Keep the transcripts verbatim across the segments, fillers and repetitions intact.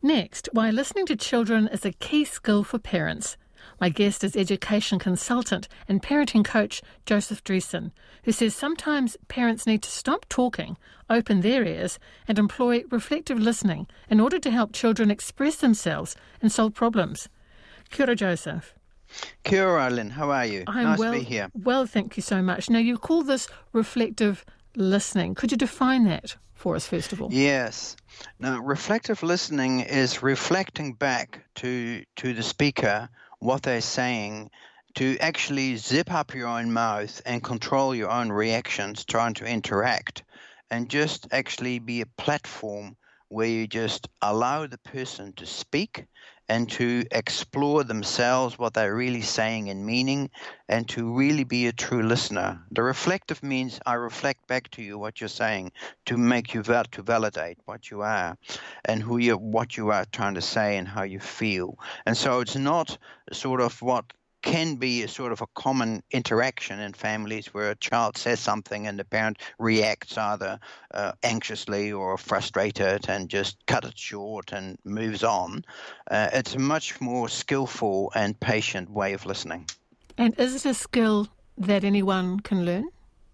Next, why listening to children is a key skill for parents. My guest is education consultant and parenting coach Joseph Dreesen, who says sometimes parents need to stop talking, open their ears, and employ reflective listening in order to help children express themselves and solve problems. Kia ora, Joseph. Kia ora, Lynn. How are you? I'm nice well, to be here. Well, thank you so much. Now, you call this reflective listening. Could you define that for us, first of all? Yes. Now, reflective listening is reflecting back to to the speaker what they're saying, to actually zip up your own mouth and control your own reactions, trying to interact, and just actually be a platform where you just allow the person to speak and to explore themselves, what they're really saying and meaning, and to really be a true listener. The reflective means I reflect back to you what you're saying to make you val- to validate what you are and who you what you are trying to say and how you feel. And so it's not sort of what can be a sort of a common interaction in families where a child says something and the parent reacts either uh, anxiously or frustrated and just cut it short and moves on. Uh, it's a much more skillful and patient way of listening. And is it a skill that anyone can learn?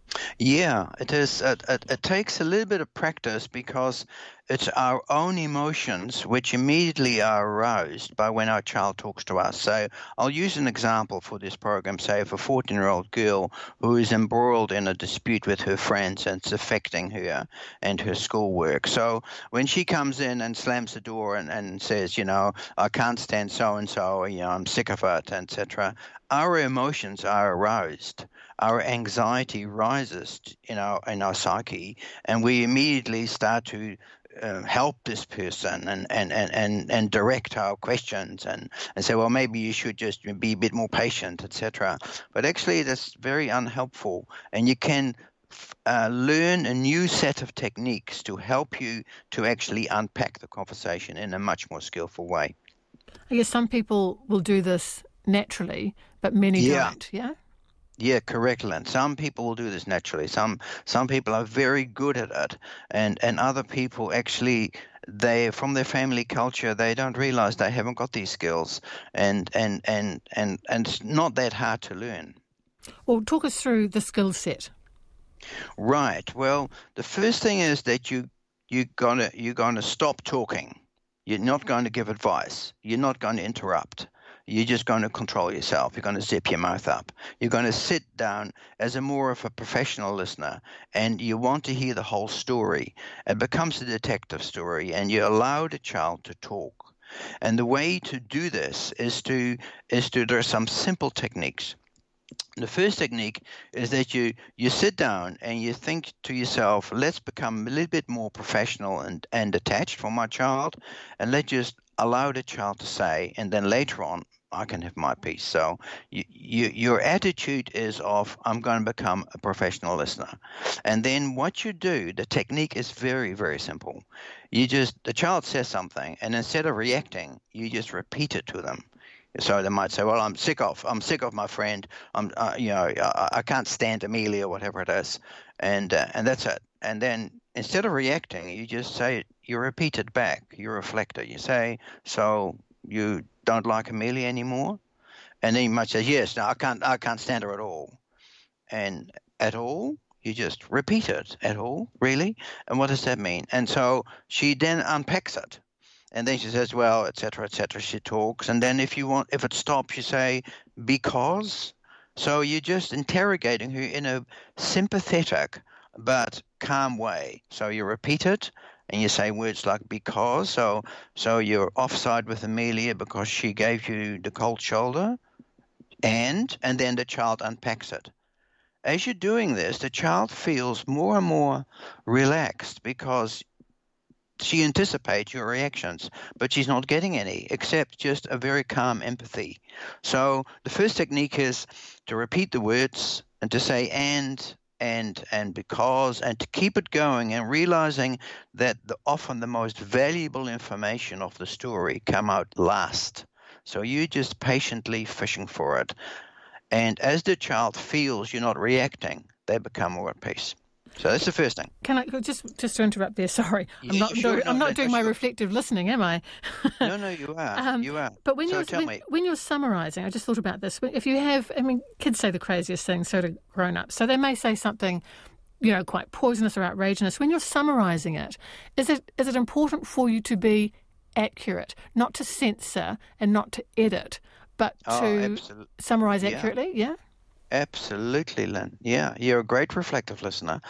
Yeah, it is. It, it, it takes a little bit of practice because it's our own emotions which immediately are aroused by when our child talks to us. So I'll use an example for this program, say of a fourteen-year-old girl who is embroiled in a dispute with her friends and it's affecting her and her schoolwork. So when she comes in and slams the door and, and says, you know, I can't stand so-and-so, you know, I'm sick of it, et cetera, our emotions are aroused. Our anxiety rises, you know, in our psyche, and we immediately start to uh, help this person and, and, and, and, and direct our questions and, and say, well, maybe you should just be a bit more patient, et cetera. But actually, that's very unhelpful, and you can uh, learn a new set of techniques to help you to actually unpack the conversation in a much more skillful way. I guess some people will do this naturally, but many yeah. don't, yeah? Yeah, correct, Lynn. Some people will do this naturally. Some some people are very good at it, and, and other people actually, they from their family culture, they don't realize they haven't got these skills, and and, and, and, and it's not that hard to learn. Well, talk us through the skill set. Right. Well, the first thing is that you you gonna you're gonna stop talking. You're not going to give advice. You're not going to interrupt. You're just going to control yourself. You're going to zip your mouth up. You're going to sit down as a more of a professional listener, and you want to hear the whole story. It becomes a detective story, and you allow the child to talk. And the way to do this is to is to there are some simple techniques. The first technique is that you, you sit down and you think to yourself, let's become a little bit more professional and, and attached for my child, and let's just allow the child to say, and then later on, I can have my piece. So you, you, your attitude is of, I'm going to become a professional listener. And then what you do, the technique is very, very simple. You just, the child says something, and instead of reacting, you just repeat it to them. So they might say, well, I'm sick of, I'm sick of my friend. I'm, uh, you know, I, I can't stand Amelia, whatever it is. And, uh, and that's it. And then instead of reacting, you just say, you repeat it back. You reflect it. You say, so you don't like Amelia anymore? And then you might say, yes, no, I can't, I can't stand her at all. And at all? You just repeat it. At all? Really? And what does that mean? And so she then unpacks it. And then she says, well, et cetera, et cetera. She talks. And then if you want, if it stops, you say, because. So you're just interrogating her in a sympathetic but calm way. So you repeat it and you say words like because. So so you're offside with Amelia because she gave you the cold shoulder. And, and then the child unpacks it. As you're doing this, the child feels more and more relaxed because she anticipates your reactions, but she's not getting any, except just a very calm empathy. So the first technique is to repeat the words and to say and, and, and because, and to keep it going and realizing that the, often the most valuable information of the story come out last. So you're just patiently fishing for it. And as the child feels you're not reacting, they become more at peace. So that's the first thing. Can I just just to interrupt there? Sorry, Yeah, I'm not sure, doing, no, I'm not no, doing no, my sure. reflective listening, am I? No, no, you are. um, you are. But when so you're tell when, me. when you're summarising, I just thought about this. If you have, I mean, kids say the craziest things, so do grown-ups. So they may say something, you know, quite poisonous or outrageous. When you're summarising it, is it is it important for you to be accurate, not to censor and not to edit, but Oh, to absolutely. summarise Yeah. accurately? Yeah. Absolutely, Lynn. Yeah, you're a great reflective listener.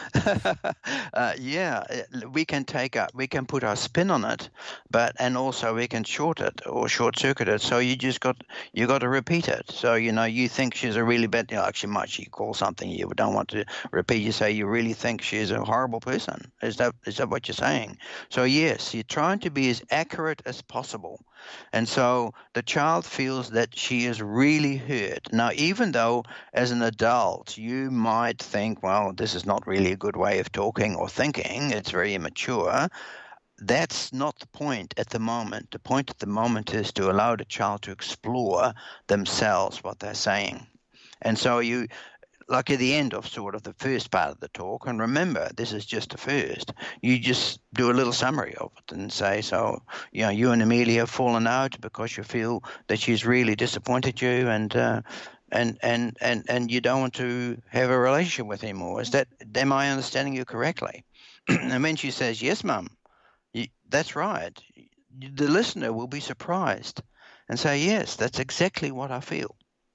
uh, yeah, uh, we can take up, we can put our spin on it, but and also we can short it or short circuit it. So you just got you got to repeat it. So you know you think she's a really bad, you know, actually might she call something you don't want to repeat. You say you really think she's a horrible person. Is that is that what you're saying? So yes, you're trying to be as accurate as possible. And so the child feels that she is really heard. Now, even though as an adult you might think, well, this is not really a good way of talking or thinking, it's very immature, that's not the point at the moment. The point at the moment is to allow the child to explore themselves what they're saying. And so you, like at the end of sort of the first part of the talk, and remember, this is just the first, you just do a little summary of it and say, so, you know, you and Amelia have fallen out because you feel that she's really disappointed you and uh, and, and, and, and you don't want to have a relationship with him anymore. Is that, am I understanding you correctly? And when she says, yes, Mum, that's right, the listener will be surprised and say, yes, that's exactly what I feel.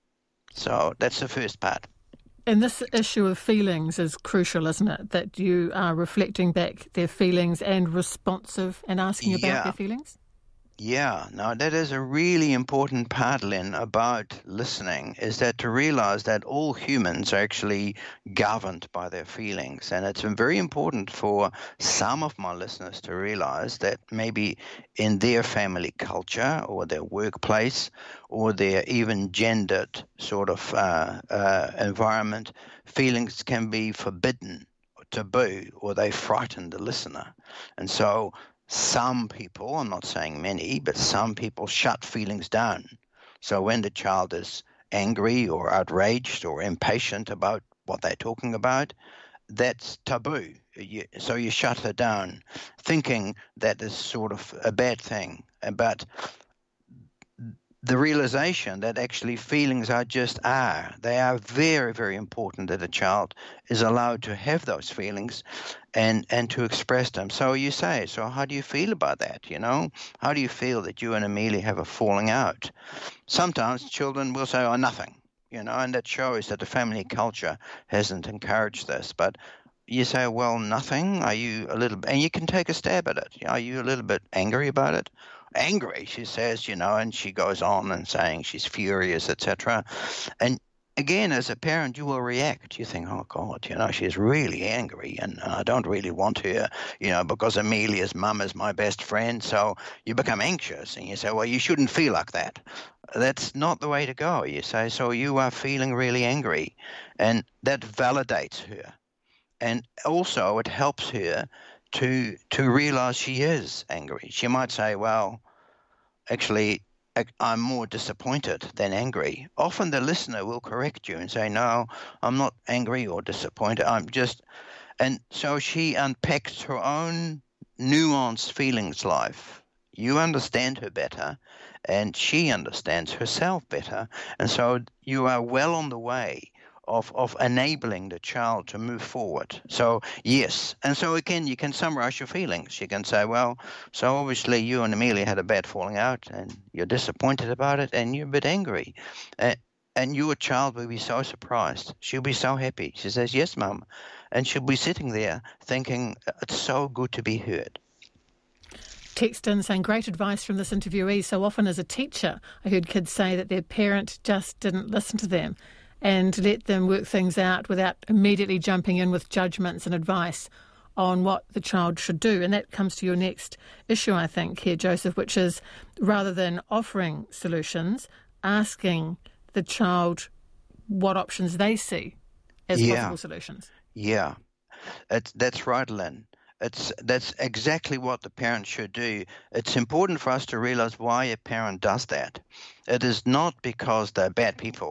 So that's the first part. And this issue of feelings is crucial, isn't it? That you are reflecting back their feelings and responsive and asking about Yeah. their feelings? Yeah, no, that is a really important part, Lynn, about listening, is that to realize that all humans are actually governed by their feelings. And it's very important for some of my listeners to realize that maybe in their family culture or their workplace or their even gendered sort of uh, uh, environment, feelings can be forbidden, or taboo, or they frighten the listener. And so some people, I'm not saying many, but some people shut feelings down. So when the child is angry or outraged or impatient about what they're talking about, that's taboo. You, so you shut her down, thinking that is sort of a bad thing. But the realization that actually feelings are just are. They are very, very important that a child is allowed to have those feelings and, and to express them. So you say, so how do you feel about that, you know? How do you feel that you and Amelia have a falling out? Sometimes children will say, oh, nothing, you know, and that shows that the family culture hasn't encouraged this. But you say, well, nothing? Are you a little, and you can take a stab at it. Are you a little bit angry about it? Angry, she says, you know, and she goes on and saying she's furious, et cetera. And again, as a parent, you will react. You think, oh, God, you know, she's really angry and I don't really want her, you know, because Amelia's mum is my best friend. So you become anxious and you say, well, you shouldn't feel like that. That's not the way to go. You say, so you are feeling really angry. And that validates her. And also it helps her to to realize she is angry. She might say, well, actually, I'm more disappointed than angry. Often the listener will correct you and say, no, I'm not angry or disappointed. I'm just, and so she unpacks her own nuanced feelings life. You understand her better and she understands herself better. And so you are well on the way of of enabling the child to move forward. So yes, and so again, you can summarize your feelings. You can say, well, so obviously you and Amelia had a bad falling out and you're disappointed about it and you're a bit angry. Uh, and your child will be so surprised. She'll be so happy. She says, yes, Mum. And she'll be sitting there thinking, it's so good to be heard. Text in saying, great advice from this interviewee. So often as a teacher, I heard kids say that their parent just didn't listen to them and let them work things out without immediately jumping in with judgments and advice on what the child should do. And that comes to your next issue, I think, here, Joseph, which is rather than offering solutions, asking the child what options they see as yeah. possible solutions. Yeah, it's, that's right, Lynn. It's, that's exactly what the parent should do. It's important for us to realize why a parent does that. It is not because they're bad people.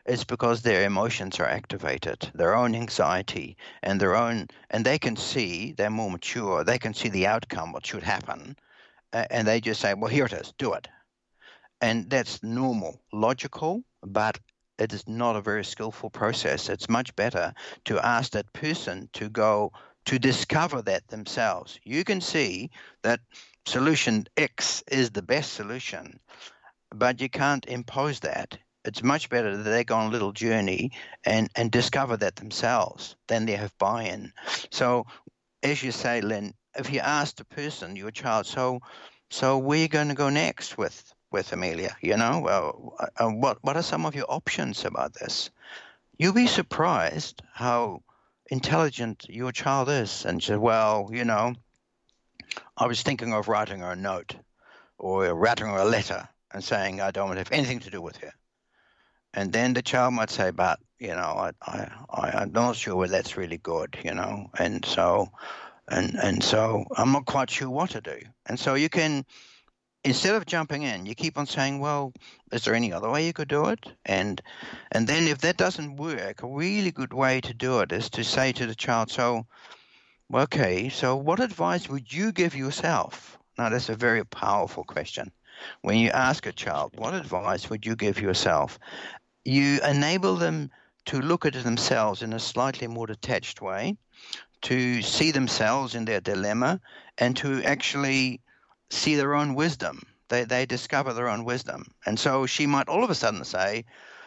it's because their emotions are activated, their own anxiety and their own, and they can see, they're more mature, they can see the outcome, what should happen, and they just say, well, here it is, do it. And that's normal, logical, but it is not a very skillful process. It's much better to ask that person to go to discover that themselves. You can see that solution X is the best solution, but you can't impose that. It's much better that they go on a little journey and, and discover that themselves. Then they have buy-in. So, as you say, Lynn, if you ask the person, your child, so so where are you going to go next with, with Amelia? You know, well, uh, what what are some of your options about this? You'll be surprised how intelligent your child is. And say, well, you know, I was thinking of writing her a note or writing her a letter and saying I don't want to have anything to do with her. And then the child might say, but, you know, I, I, I, I'm not sure whether that's really good, you know, and so, and, and so I'm not quite sure what to do. And so you can, instead of jumping in, you keep on saying, well, is there any other way you could do it? And, and then if that doesn't work, a really good way to do it is to say to the child, so, okay, so what advice would you give yourself? Now, that's a very powerful question. When you ask a child, what advice would you give yourself? You enable them to look at themselves in a slightly more detached way, to see themselves in their dilemma, and to actually see their own wisdom. They they discover their own wisdom. And so she might all of a sudden say,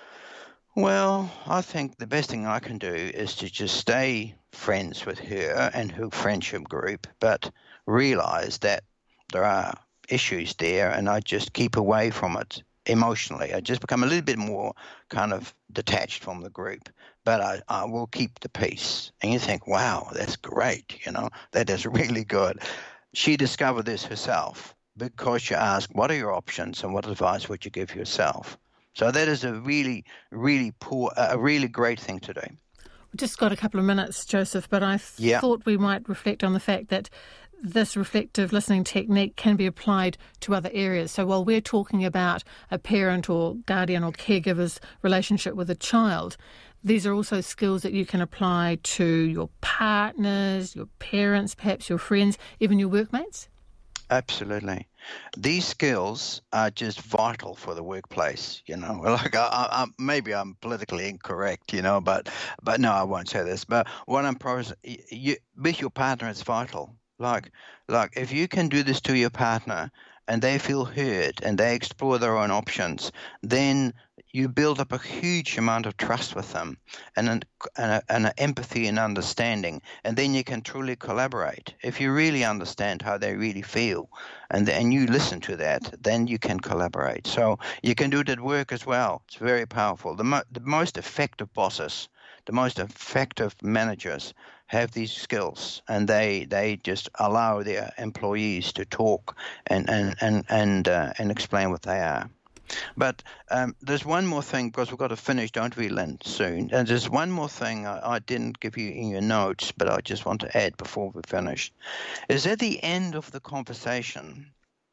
well, I think the best thing I can do is to just stay friends with her and her friendship group, but realize that there are issues there and I just keep away from it emotionally. I just become a little bit more kind of detached from the group, but I, I will keep the peace. And you think, wow, that's great. You know, that is really good. She discovered this herself because you ask, what are your options and what advice would you give yourself? So that is a really, really poor, a really great thing to do. We've just got a couple of minutes, Joseph, but I th- yeah. thought we might reflect on the fact that this reflective listening technique can be applied to other areas. So while we're talking about a parent or guardian or caregiver's relationship with a child, these are also skills that you can apply to your partners, your parents, perhaps your friends, even your workmates? Absolutely. These skills are just vital for the workplace, you know. Like, I, I, maybe I'm politically incorrect, you know, but but no, I won't say this. But what I'm proposing, you, with your partner, it's vital. Like, like if you can do this to your partner and they feel heard and they explore their own options, then you build up a huge amount of trust with them and an, and, a, and an empathy and understanding, and then you can truly collaborate. If you really understand how they really feel and, and you listen to that, then you can collaborate. So you can do it at work as well. It's very powerful. The, mo- the most effective bosses, the most effective managers have these skills, and they they just allow their employees to talk and and and and, uh, and explain what they are. But um, there's one more thing, because we've got to finish, don't we, Lynn, soon? And there's one more thing I, I didn't give you in your notes, but I just want to add before we finish, is at the end of the conversation,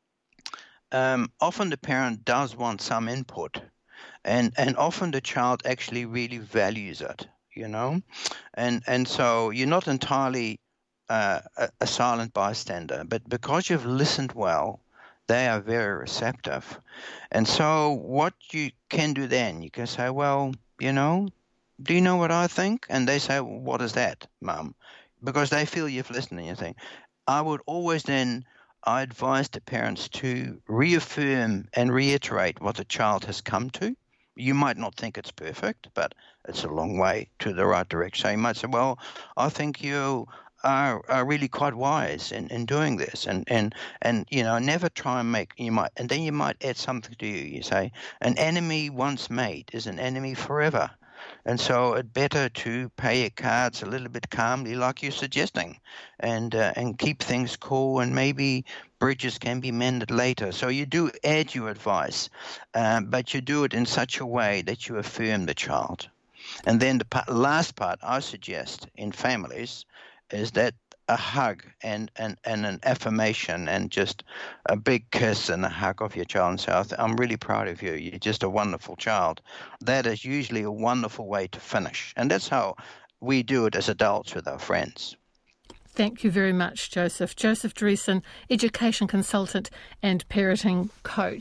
um, often the parent does want some input, and and often the child actually really values it, you know? And, and so you're not entirely uh, a, a silent bystander, but because you've listened well, they are very receptive. And so what you can do then, you can say, well, you know, do you know what I think? And they say, well, what is that, Mum? Because they feel you've listened and you think. I would always then, I advise the parents to reaffirm and reiterate what the child has come to. You might not think it's perfect, but it's a long way to the right direction. So you might say, well, I think you are, are really quite wise in, in doing this, and, and and you know, never try and make, you might, and then you might add something to you. You say, an enemy once made is an enemy forever, and so it's better to play your cards a little bit calmly, like you're suggesting, and uh, and keep things cool, and maybe bridges can be mended later. So you do add your advice, um, but you do it in such a way that you affirm the child. And then the part, last part I suggest in families is that a hug and, and, and an affirmation and just a big kiss and a hug of your child and say, I'm really proud of you. You're just a wonderful child. That is usually a wonderful way to finish. And that's how we do it as adults with our friends. Thank you very much, Joseph. Joseph Dreesen, education consultant and parenting coach.